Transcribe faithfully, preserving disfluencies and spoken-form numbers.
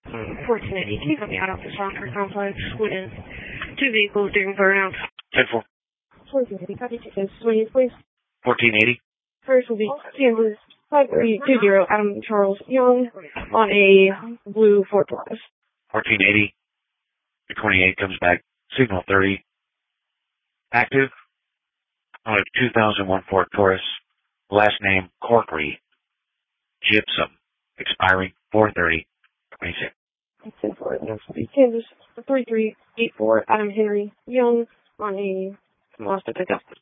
fourteen eighty, can you put me out of the Saunter complex with two vehicles doing burnouts? ten four. fourteen eighty, copy two six, please, please. fourteen eighty. First will be Kansas five three two zero, Adam Charles Young on a blue Ford Taurus. fourteen eighty. The twenty-eight comes back. Signal thirty. Active on a two thousand one Ford Taurus. Last name Corkery. Gypsum. Expiring four thirty twenty-six. ten four, next will be Kansas three three eight four, Adam Henry Young on a Mazda pickup.